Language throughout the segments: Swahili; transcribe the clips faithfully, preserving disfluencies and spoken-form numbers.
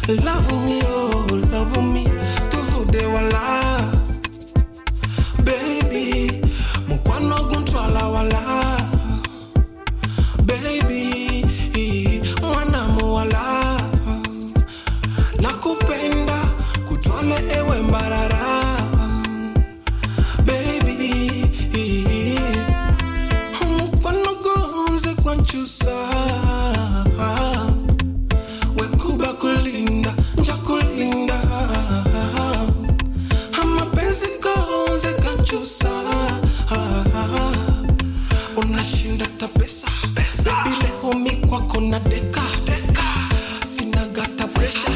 Love me, oh, love me, tu fude wala. Baby, mukwano guntwala wala. Baby, mwana muwala. Nakupenda, kutwale ewe mbarara. Baby, mukwano gonze kwanchusa. Wekuba kulinda, nja kulinda. Hama penzi gonze kwanchusa. Unashinda tapesa. Baby leo mi kwako na deka. Sina gata pressure.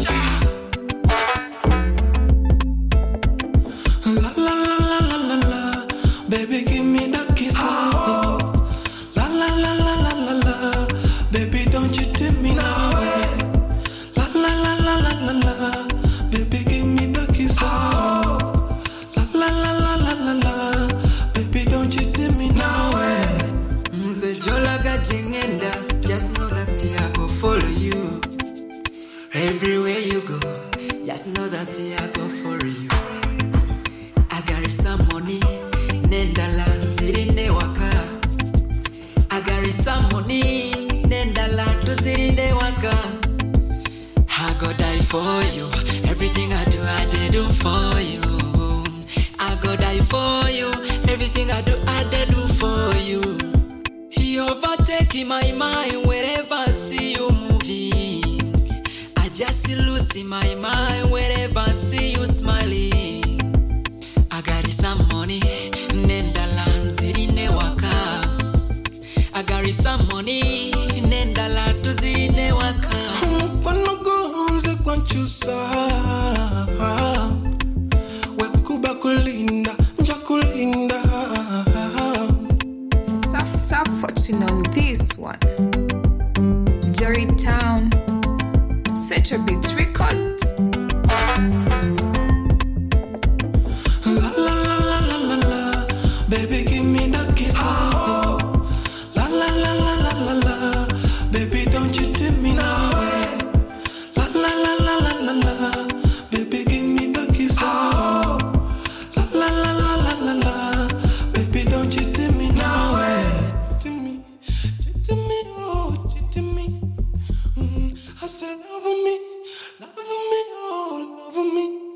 La la la la la la la. Baby give me the kiss. Oh. La la la la la la la. Baby don't you tip me now. La la la la la la la. Baby give me the kiss. Oh. La la la la la la la. Baby don't you tip me now. Mze jolaga jengenda, just know that I go follow you. Everywhere you go, just know that I go follow you. I got some money, nenda la zirine waka. I got some money, nenda la to zirine waka. I go die for you, everything I do, I did do for you. I go die for you, everything I do, I did do for you. You overtake my mind wherever I see you moving. I just lose in my mind wherever I see you smiling. I got some money, nenda la zirine waka. I got some money, nenda la to zirine waka. Mukwano gonze kwanchusa. Wekuba kulinda, nja kulinda. Fortune on this one. Jerry Town, Central Beats Records. La la la la la la la. Baby give me the kiss. Oh. La la la la la la la. Baby don't you tip me now. La la la la la la la. Baby give me the kiss. Oh. La la la la la la la. Baby don't you tip me now. To me, to me, oh, to me. Mm, I said, love me, love me, oh, love me.